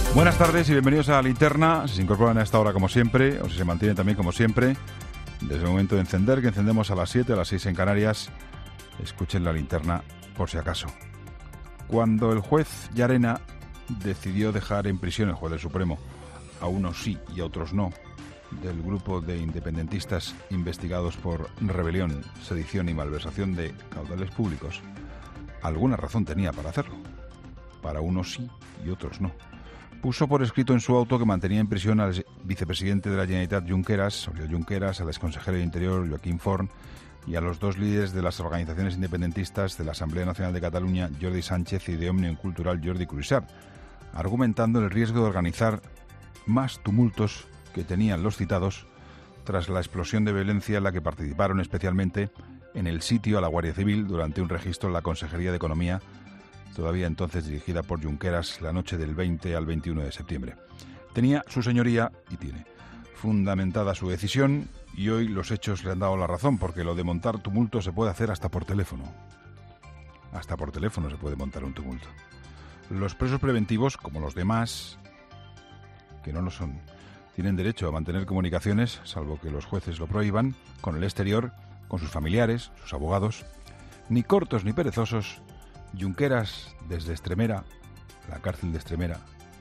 Buenas tardes y bienvenidos a Linterna. Si se incorporan a esta hora como siempre, o si se mantienen también como siempre, desde el momento de encender, que encendemos a las 7, a las 6 en Canarias, escuchen la linterna por si acaso. Cuando el juez Llarena decidió dejar en prisión, el juez del Supremo, a unos sí y a otros no, del grupo de independentistas investigados por rebelión, sedición y malversación de caudales públicos, alguna razón tenía para hacerlo. Para unos sí y otros no. Puso por escrito en su auto que mantenía en prisión al vicepresidente de la Generalitat, Oriol Junqueras, al exconsejero de Interior, Joaquim Forn, y a los dos líderes de las organizaciones independentistas de la Asamblea Nacional de Cataluña, Jordi Sánchez, y de Òmnium Cultural, Jordi Cuixart, argumentando el riesgo de organizar más tumultos que tenían los citados tras la explosión de violencia en la que participaron especialmente en el sitio a la Guardia Civil durante un registro en la Consejería de Economía, todavía entonces dirigida por Junqueras, la noche del 20 al 21 de septiembre. Tenía su señoría, y tiene, fundamentada su decisión, y hoy los hechos le han dado la razón, porque lo de montar tumulto se puede hacer hasta por teléfono. Hasta por teléfono se puede montar un tumulto. Los presos preventivos, como los demás, que no lo son, tienen derecho a mantener comunicaciones, salvo que los jueces lo prohíban, con el exterior, con sus familiares, sus abogados. Ni cortos ni perezosos, Junqueras desde Extremera, la cárcel de Extremera,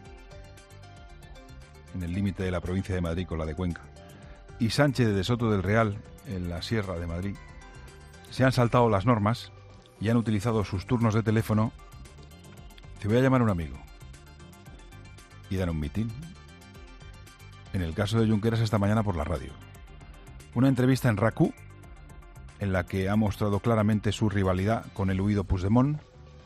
en el límite de la provincia de Madrid con la de Cuenca, y Sánchez de Soto del Real, en la Sierra de Madrid, se han saltado las normas y han utilizado sus turnos de teléfono. Te voy a llamar a un amigo y dan un mitin. En el caso de Junqueras, esta mañana por la radio. Una entrevista en RAC1 en la que ha mostrado claramente su rivalidad con el huido Puigdemont.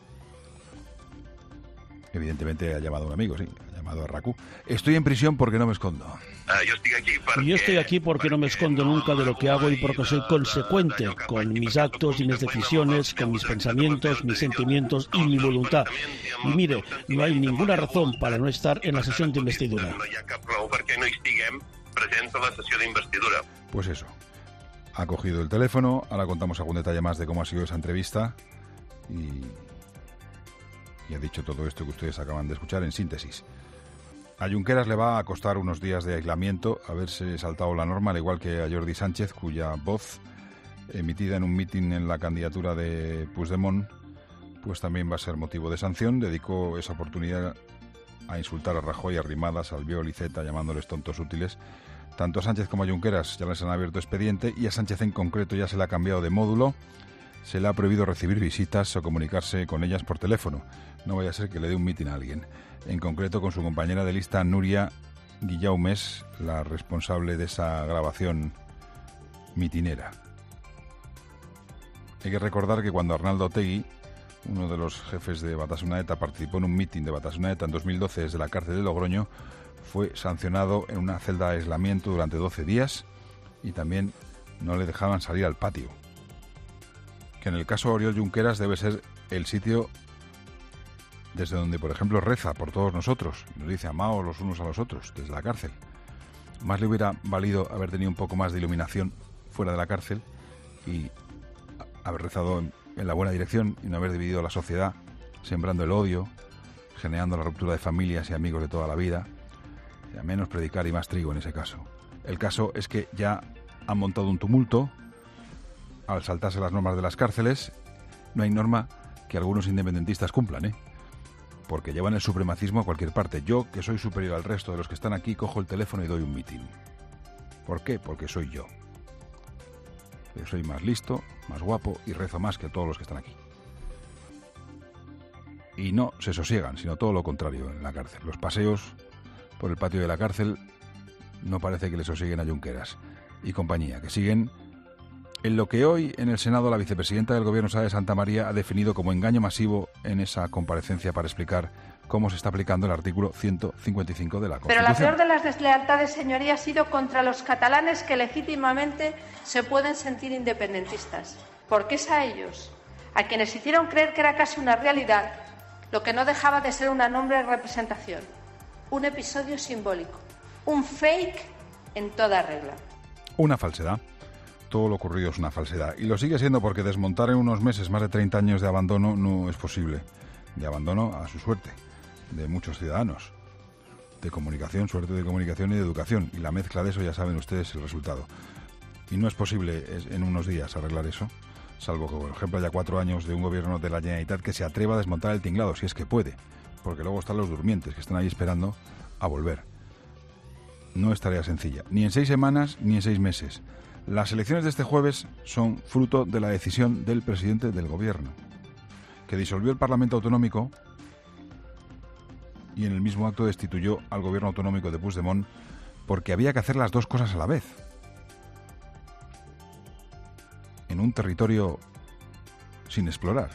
Evidentemente ha llamado a un amigo, sí, ha llamado a RAC1. Estoy en prisión porque no me escondo. Yo estoy aquí porque no me escondo nunca de lo que hago y porque soy consecuente con mis actos y mis decisiones, con mis pensamientos, mis sentimientos y mi voluntad. Y mire, no hay ninguna razón para no estar en la sesión de investidura. Pues eso. Ha cogido el teléfono, ahora contamos algún detalle más de cómo ha sido esa entrevista y ha dicho todo esto que ustedes acaban de escuchar en síntesis. A Junqueras le va a costar unos días de aislamiento haberse saltado la norma, al igual que a Jordi Sánchez, cuya voz, emitida en un mitin en la candidatura de Puigdemont, pues también va a ser motivo de sanción. Dedicó esa oportunidad a insultar a Rajoy, a Arrimadas, a Albiol y Iceta, llamándoles tontos útiles. Tanto a Sánchez como a Junqueras ya les han abierto expediente y a Sánchez en concreto ya se le ha cambiado de módulo. Se le ha prohibido recibir visitas o comunicarse con ellas por teléfono. No vaya a ser que le dé un mitin a alguien. En concreto con su compañera de lista, Núria Guillaumes, la responsable de esa grabación mitinera. Hay que recordar que cuando Arnaldo Otegi, uno de los jefes de Batasuna ETA, participó en un mitin de Batasuna ETA en 2012 desde la cárcel de Logroño, fue sancionado en una celda de aislamiento durante 12 días y también no le dejaban salir al patio. Que en el caso de Oriol Junqueras debe ser el sitio desde donde, por ejemplo, reza por todos nosotros. Nos dice amaos los unos a los otros, desde la cárcel. Más le hubiera valido haber tenido un poco más de iluminación fuera de la cárcel y haber rezado en la buena dirección y no haber dividido la sociedad, sembrando el odio, generando la ruptura de familias y amigos de toda la vida. A menos predicar y más trigo en ese caso. El caso es que ya han montado un tumulto al saltarse las normas de las cárceles. No hay norma que algunos independentistas cumplan, porque llevan el supremacismo a cualquier parte. Yo, que soy superior al resto de los que están aquí, cojo el teléfono y doy un mitin. ¿Por qué? Porque soy yo. Yo soy más listo, más guapo y rezo más que todos los que están aquí. Y no se sosiegan, sino todo lo contrario en la cárcel. Los paseos por el patio de la cárcel no parece que le sosieguen a Junqueras y compañía, que siguen en lo que hoy en el Senado la vicepresidenta del Gobierno, Sara de Santamaría, ha definido como engaño masivo en esa comparecencia para explicar cómo se está aplicando el artículo 155 de la Constitución. Pero la peor de las deslealtades, señoría, ha sido contra los catalanes que legítimamente se pueden sentir independentistas, porque es a ellos, a quienes hicieron creer que era casi una realidad, lo que no dejaba de ser una noble representación. Un episodio simbólico, un fake en toda regla. Una falsedad. Todo lo ocurrido es una falsedad. Y lo sigue siendo porque desmontar en unos meses más de 30 años de abandono no es posible. De abandono a su suerte, de muchos ciudadanos. de comunicación, suerte de comunicación y de educación. Y la mezcla de eso ya saben ustedes el resultado. Y no es posible en unos días arreglar eso, salvo que, por ejemplo, haya 4 años de un gobierno de la Generalitat que se atreva a desmontar el tinglado, si es que puede, porque luego están los durmientes que están ahí esperando a volver. No es tarea sencilla, ni en 6 semanas ni en 6 meses. Las elecciones de este jueves son fruto de la decisión del presidente del gobierno, que disolvió el Parlamento Autonómico y en el mismo acto destituyó al gobierno autonómico de Puigdemont porque había que hacer las dos cosas a la vez. En un territorio sin explorar.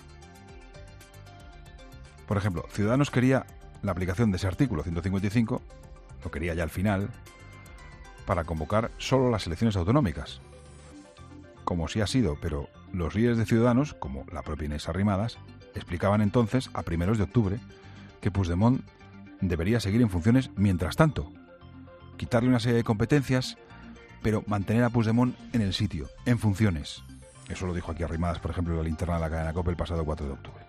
Por ejemplo, Ciudadanos quería la aplicación de ese artículo 155, lo quería ya al final, para convocar solo las elecciones autonómicas. Como sí ha sido, pero los líderes de Ciudadanos, como la propia Inés Arrimadas, explicaban entonces, a primeros de octubre, que Puigdemont debería seguir en funciones mientras tanto, quitarle una serie de competencias, pero mantener a Puigdemont en el sitio, en funciones. Eso lo dijo aquí Arrimadas, por ejemplo, en la linterna de la cadena COPE el pasado 4 de octubre.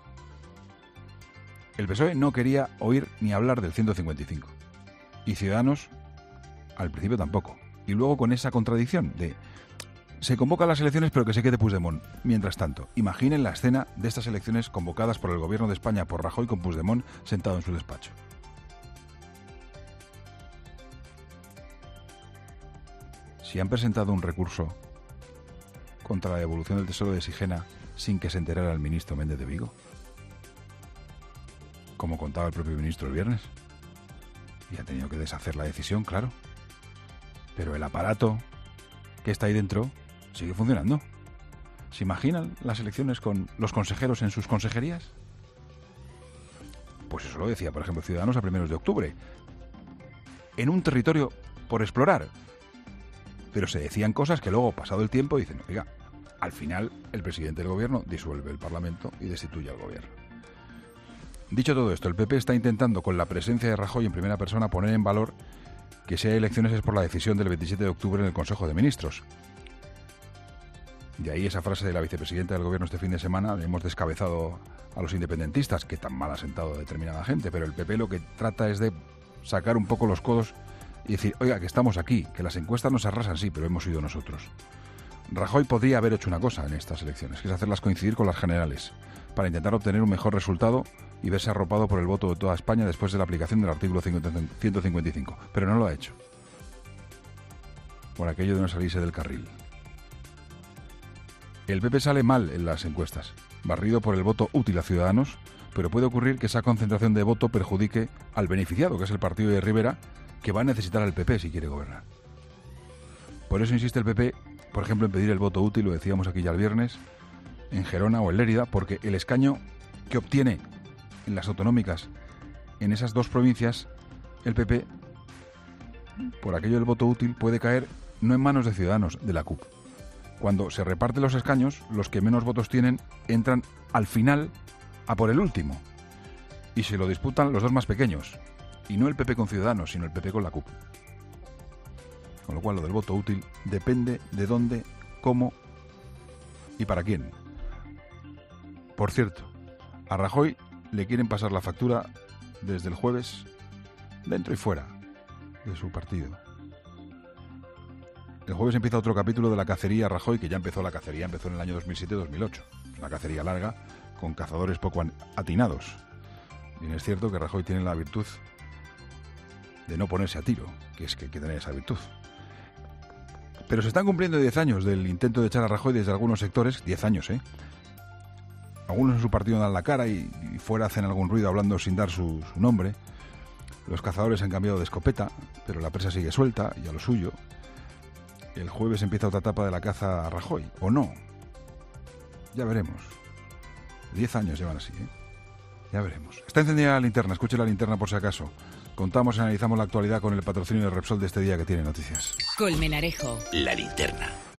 El PSOE no quería oír ni hablar del 155. Y Ciudadanos, al principio tampoco. Y luego con esa contradicción de se convocan las elecciones pero que se quede Puigdemont. Mientras tanto, imaginen la escena de estas elecciones convocadas por el gobierno de España por Rajoy con Puigdemont sentado en su despacho. Si han presentado un recurso contra la devolución del tesoro de Sigena sin que se enterara el ministro Méndez de Vigo, como contaba el propio ministro el viernes, y ha tenido que deshacer la decisión, claro. Pero el aparato que está ahí dentro sigue funcionando. ¿Se imaginan las elecciones con los consejeros en sus consejerías? Pues eso lo decía, por ejemplo, Ciudadanos a primeros de octubre. En un territorio por explorar. Pero se decían cosas que luego, pasado el tiempo, dicen, oiga, al final el presidente del gobierno disuelve el Parlamento y destituye al gobierno. Dicho todo esto, el PP está intentando, con la presencia de Rajoy en primera persona, poner en valor que si hay elecciones es por la decisión del 27 de octubre en el Consejo de Ministros. De ahí esa frase de la vicepresidenta del gobierno este fin de semana, hemos descabezado a los independentistas, que tan mal ha sentado a determinada gente, pero el PP lo que trata es de sacar un poco los codos y decir, oiga, que estamos aquí, que las encuestas nos arrasan, sí, pero hemos sido nosotros. Rajoy podría haber hecho una cosa en estas elecciones, que es hacerlas coincidir con las generales, para intentar obtener un mejor resultado y verse arropado por el voto de toda España después de la aplicación del artículo 155, pero no lo ha hecho, por aquello de no salirse del carril. El PP sale mal en las encuestas, barrido por el voto útil a Ciudadanos, pero puede ocurrir que esa concentración de voto perjudique al beneficiado, que es el partido de Rivera, que va a necesitar al PP si quiere gobernar. Por eso insiste el PP, por ejemplo, en pedir el voto útil, lo decíamos aquí ya el viernes, en Gerona o en Lérida, porque el escaño que obtiene en las autonómicas en esas dos provincias, el PP, por aquello del voto útil, puede caer no en manos de Ciudadanos, de la CUP. Cuando se reparten los escaños, los que menos votos tienen entran al final a por el último. Y se lo disputan los dos más pequeños. Y no el PP con Ciudadanos, sino el PP con la CUP. Con lo cual lo del voto útil depende de dónde, cómo y para quién. Por cierto, a Rajoy le quieren pasar la factura desde el jueves, dentro y fuera de su partido. El jueves empieza otro capítulo de la cacería Rajoy, que ya empezó la cacería, empezó en el año 2007-2008. Una cacería larga, con cazadores poco atinados. Bien es cierto que Rajoy tiene la virtud de no ponerse a tiro, que es que hay que tener esa virtud. Pero se están cumpliendo 10 años del intento de echar a Rajoy desde algunos sectores, 10 años, ¿eh? Algunos en su partido dan la cara y fuera hacen algún ruido hablando sin dar su nombre. Los cazadores han cambiado de escopeta, pero la presa sigue suelta y a lo suyo. El jueves empieza otra etapa de la caza a Rajoy, ¿o no? Ya veremos. 10 años llevan así, ¿eh? Ya veremos. Está encendida la linterna, escuche la linterna por si acaso. Contamos y analizamos la actualidad con el patrocinio de Repsol de este día que tiene noticias. Colmenarejo. La linterna.